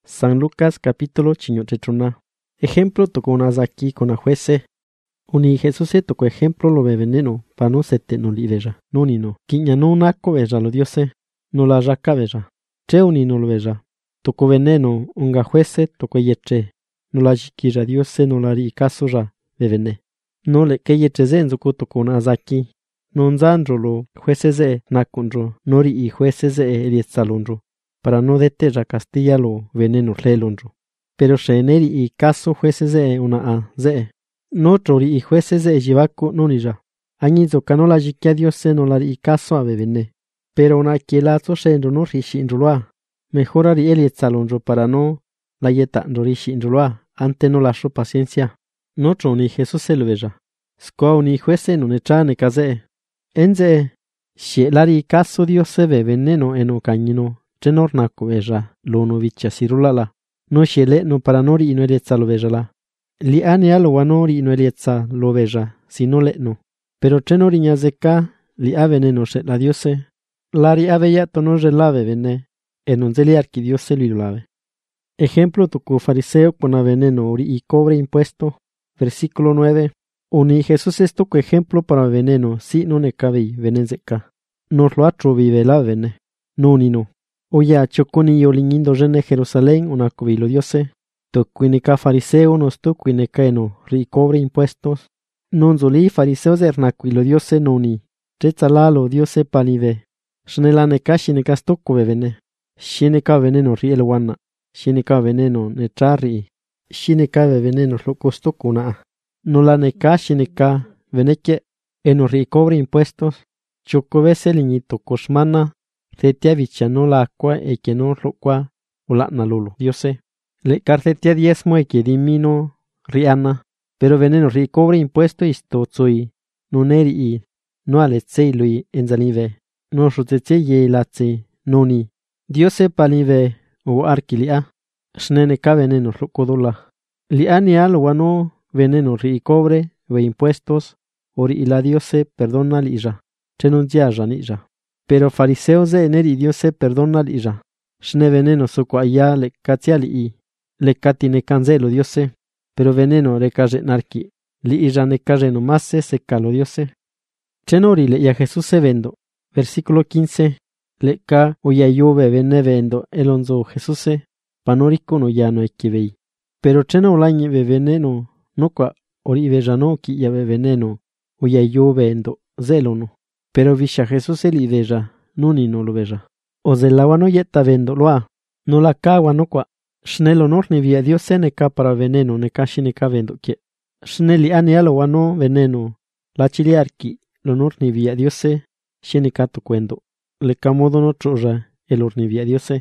San Lucas capítulo chiñochechona. Ejemplo tocó una zaki con a juece. Uni Jesús tocó ejemplo lo be veneno, pa no sete no li veja. No ni no. Quiña no naco veja lo diose. No la raca veja. Che uni no lo veja. Tocó veneno, unga juece tocó yeche. No la jiquira diose no la ri caso ya, bevene. No le que yeche zenzuko tocó una zaki. No nzandro lo juece ze nakunro. No ri y juece ze eliezalunro. Para no deterra Castilla lo veneno relonro. Pero sheneri y caso jueces de una a ze. No trori y jueces de jivaco no ni ya. Añizo canola jiquia Dios se no la y caso a bebene. Pero una quielazo shenro no rishinrua. Mejorari elietzalonro para no la yeta no rishinrua. Ante no la sho paciencia. No troni Jesús se lo veja. Scoa ni juece no nechane kaze. Enze. Shielari caso Dios se ve veneno en o cañino. Chenornaco veja, lo no vicha cirulala. No shele no para nori y no elietza lo veja la. Li ane lo wanori y no elietza lo veja, si no le no. Pero chenoriña zeka, li a veneno se la diose. Lari ave ya tono relave vene, en un zeli arqui diose lo lave. Ejemplo tucu fariseo con a veneno ori y cobre impuesto. Versículo 9. Uni Jesús es tucu ejemplo para veneno, si no ne cabe venen zeka. Nos lo atro vive la vene. No ni no. Oya choconi yoliñindo rene Jerusalén una cobilo diose. Tocuineca fariseo nos tocuineca eno ri cobre impuestos. Non zoli fariseos ernacuilo diose noni. Retzalalo diose panive. Shnelaneca shineca stocco bevene. Shineca veneno ri elwana. Shineca veneno netrari. Shineca veneno locos tocuna. Nolaneca shineca veneque eno ri cobre impuestos. Chocovese liñito cosmana. Tetia vichano la aqua e que no roqua o la nalulo. Diose. Le carcetia diezmo e que dimino riana. Pero veneno ri cobre impuesto isto tsui. No neri i. No aletsei lui enzalive. No rutetse ye latsi. No ni. Diose palive o arquilia. Snene ka veneno rocodola. Liani al wano veneno ri cobre ve impuestos. Ori y la diose perdona lija. Chenunzia ranilla. Pero fariseos de eneri Dios se perdona lija. Shne veneno soco allá le catiali i. Le catine cancelo Diose. Pero veneno le calle narqui. Li ija ne calle no más se calo Diose. Chenori le y a Jesús se vendo. Versículo 15. Le ca oya yuve vene vendo el onzo Jesús se. Panorico no ya no equivei. Pero cheno lañe ve veneno. No qua ori vejano ki ya ve veneno. Oya yuve vendo zelono. Pero visha Jesús el ideja, no ni no lo veja. O de la no yeta vendo loa. No la cagua no qua. Schnelo nor ni via Dios se ne ca para veneno ne cashi ne ca vendo que. Schneli ane alo wano veneno. La chiliarki, lo nor ni via Dios se. Shene ca to cuendo. Le camodo no troja, el or ni via Dios se.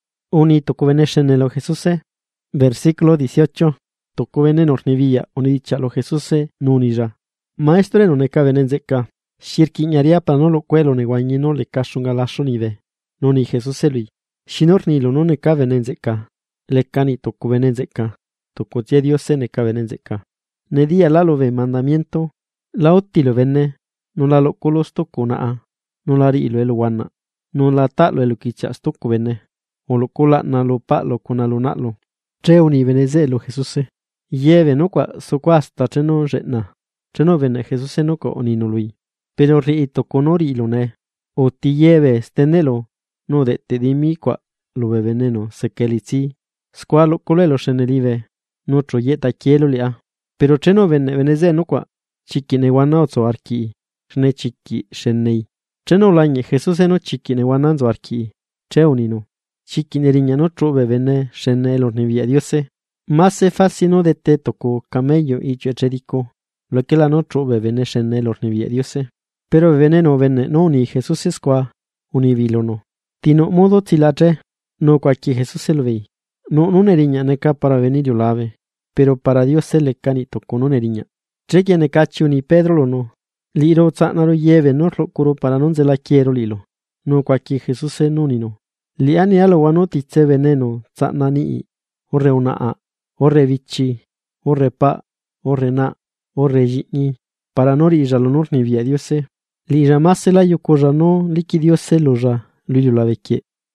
Uni tocó veneshen el o Jesús se. Versículo 18. Tocó veneno ni via, oni dicha lo Jesús se, no ni ya. Maestro no ne ca venenzeca. Shirquiñaria para no lo cuelo ne guañino le cachunga la shonive. No ni Jesús se lui. Shinor ni lo no ne ca venenzeca. Le cani toco venenzeca. Toco ye Dios se ne ca venenzeca. Ne dia la lo ve mandamiento. La oti lo vene. No la lo colos toco na a. No la ri lo el guana. No la ta lo el quichas toco vene. O lo cola na lo pa lo con alunalo. Treo ni veneze lo Jesús se. Lleve no qua so qua hasta treno retna. Treno vene Jesús se no co oni no lui. Pero riito conori lo ne. O ti lleve estenelo. No de te dimi qua lo be veneno se que litsi. Squalo colelo shenelive. No troyeta quielo lia. Pero cheno veneze no qua. Chiqui ne guanaozo arki. Shne chiqui shenei. Cheno lañe Jesús no chiqui ne guananzo arki. Cheunino. Chiqui ne riña no trobe vene shenelo ne via diose. Más se fascino de te toco camello y cherico. Lo que la no trobe vene shenelo ne via diose. Pero veneno no ni Jesús es qua, univilono. Tino modo tilatre, no cualquier Jesús se lo ve. No eriña neca para venir yo lave, pero para Dios se le canito con una eriña. Chequia necachi ni Pedro lo no. Liro tzanaro lleve no lo curo para non se la quiero lilo. No cualquier Jesús se no ni no. Liani alo wanoti tse veneno tzanani orre una a, orre vichi, orre pa, orre na, orre jini, para nori jalonor ni via Dios se. Li jamás se la yocorano liquidiose loja, lui la veque.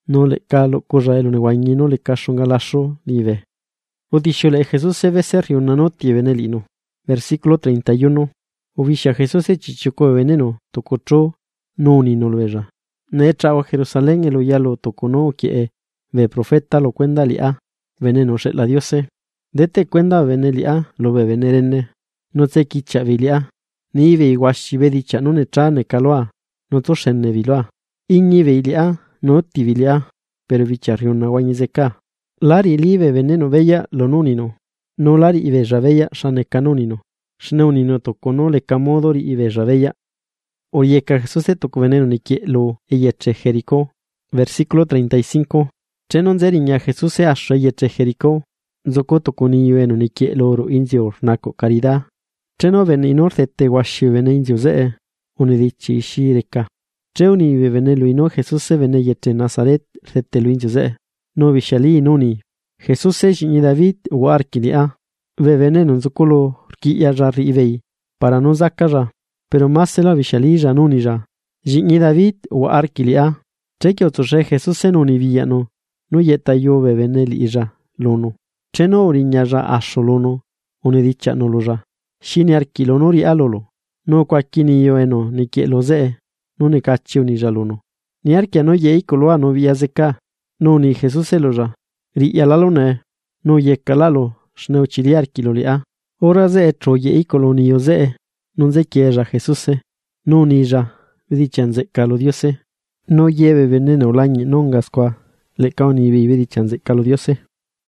no le calo corra el neguañi no le cacho galasho live. Odishole Jesús se becerrió una noti venelino. Versículo 31. Ovisha Jesús se chichuco veneno, tococho, no ni no lo era. Ne trao a Jerusalén el oyalo tocono que ve profeta lo cuenda lia, veneno se la diose. Dete cuenda venelia, lo ve venerene. No te quicha vilia, ni ve iguashi ve dicha no ne tra ne caloa, no to shenne viloa. Iñi veilia, no tivilia, pero vicharriona guañizeca. Lari live veneno bella lo nunino, no lari y bella bella shane canonino, shneunino tocono le camodori y bella bella. Orieka Jesús se tocó veneno ni que lo eyeche Jericó. Versículo 35. Chenon zeriña Jesús se asho eyeche Jericó. Zoko toconi veno ni que lo oro inzio naco caridad. Cheno venino zete washi vene inzio ze, unidichi shireka. Cheuni venelo ino Jesús se vene yeche Nazaret zete lo inzio ze. No vishali nuni. Jesús se jini David o arquilia. Ve veneno zokolo rquilla rari ivei. Para no zakara. Pero más se la vishali ya nuni ya. Jini David o arquilia. Cheque otoche Jesús se nuni villano. No yeta yo ve veneli ya lono. Cheno oriña ya asholono. One dicha no lo ya. Shini arquilonori alolo. No kwakini yo eno ni que lo ze. No ne cachi ni ya lono. Ni arquia no yei koloa no via zeka. No ni Jesús se lo ya. Ri yalalo ne. No yekalalo. Shneo chiliar kilolia. Ora ze etro yei kolonio ze. Non se quiera Jesús se. No ni ya. Dichan ze calo diose. No lleve veneno lañe nongas qua. Le caoni vive dichan ze calo diose.